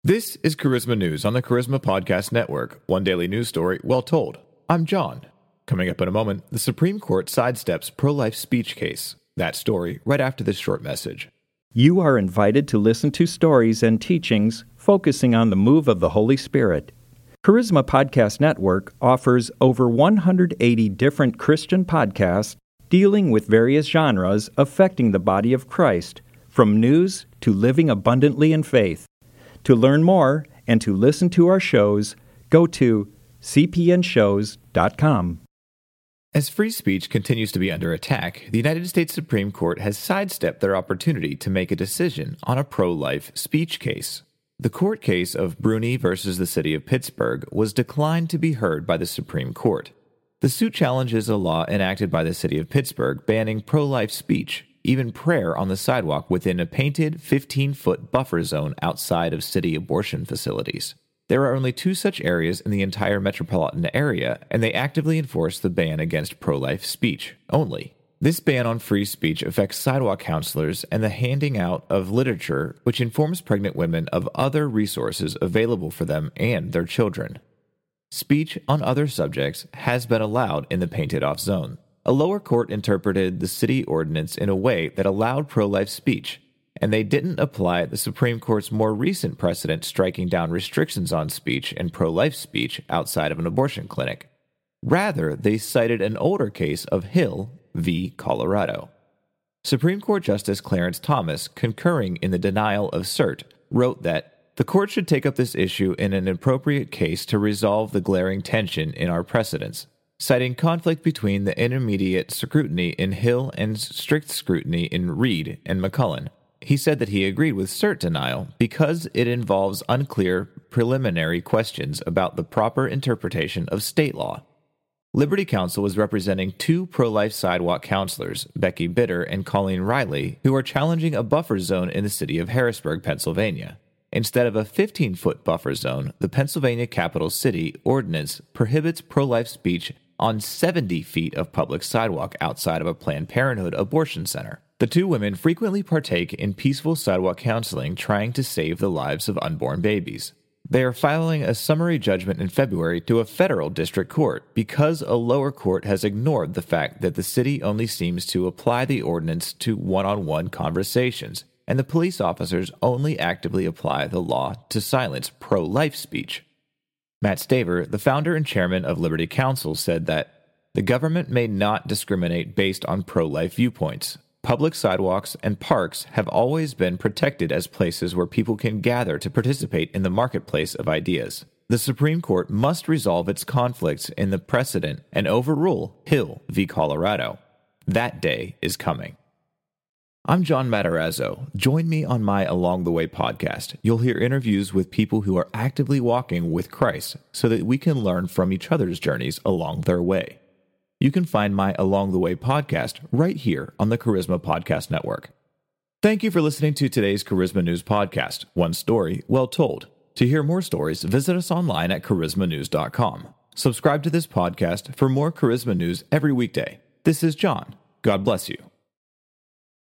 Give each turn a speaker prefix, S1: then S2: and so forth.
S1: This is Charisma News on the Charisma Podcast Network, one daily news story well told. I'm John. Coming up in a moment, the Supreme Court sidesteps pro-life speech case. That story right after this short message.
S2: You are invited to listen to stories and teachings focusing on the move of the Holy Spirit. Charisma Podcast Network offers over 180 different Christian podcasts dealing with various genres affecting the body of Christ, from news to living abundantly in faith. To learn more and to listen to our shows, go to cpnshows.com.
S1: As free speech continues to be under attack, the United States Supreme Court has sidestepped their opportunity to make a decision on a pro-life speech case. The court case of Bruni versus the City of Pittsburgh was declined to be heard by the Supreme Court. The suit challenges a law enacted by the City of Pittsburgh banning pro-life speech, even prayer on the sidewalk within a painted 15-foot buffer zone outside of city abortion facilities. There are only 2 such areas in the entire metropolitan area, and they actively enforce the ban against pro-life speech only. This ban on free speech affects sidewalk counselors and the handing out of literature which informs pregnant women of other resources available for them and their children. Speech on other subjects has been allowed in the painted-off zone. A lower court interpreted the city ordinance in a way that allowed pro-life speech, and they didn't apply the Supreme Court's more recent precedent striking down restrictions on speech and pro-life speech outside of an abortion clinic. Rather, they cited an older case of Hill v. Colorado. Supreme Court Justice Clarence Thomas, concurring in the denial of cert, wrote that the court should take up this issue in an appropriate case to resolve the glaring tension in our precedents, citing conflict between the intermediate scrutiny in Hill and strict scrutiny in Reed and McCullen. He said that he agreed with cert denial because it involves unclear preliminary questions about the proper interpretation of state law. Liberty Counsel was representing 2 pro-life sidewalk counselors, Becky Bitter and Colleen Riley, who are challenging a buffer zone in the city of Harrisburg, Pennsylvania. Instead of a 15-foot buffer zone, the Pennsylvania capital city ordinance prohibits pro-life speech on 70 feet of public sidewalk outside of a Planned Parenthood abortion center. The 2 women frequently partake in peaceful sidewalk counseling trying to save the lives of unborn babies. They are filing a summary judgment in February to a federal district court because a lower court has ignored the fact that the city only seems to apply the ordinance to one-on-one conversations, and the police officers only actively apply the law to silence pro-life speech. Matt Staver, the founder and chairman of Liberty Counsel, said that the government may not discriminate based on pro-life viewpoints. Public sidewalks and parks have always been protected as places where people can gather to participate in the marketplace of ideas. The Supreme Court must resolve its conflicts in the precedent and overrule Hill v. Colorado. That day is coming. I'm John Matarazzo. Join me on my Along the Way podcast. You'll hear interviews with people who are actively walking with Christ so that we can learn from each other's journeys along their way. You can find my Along the Way podcast right here on the Charisma Podcast Network. Thank you for listening to today's Charisma News podcast, one story well told. To hear more stories, visit us online at charismanews.com. Subscribe to this podcast for more Charisma News every weekday. This is John. God bless you.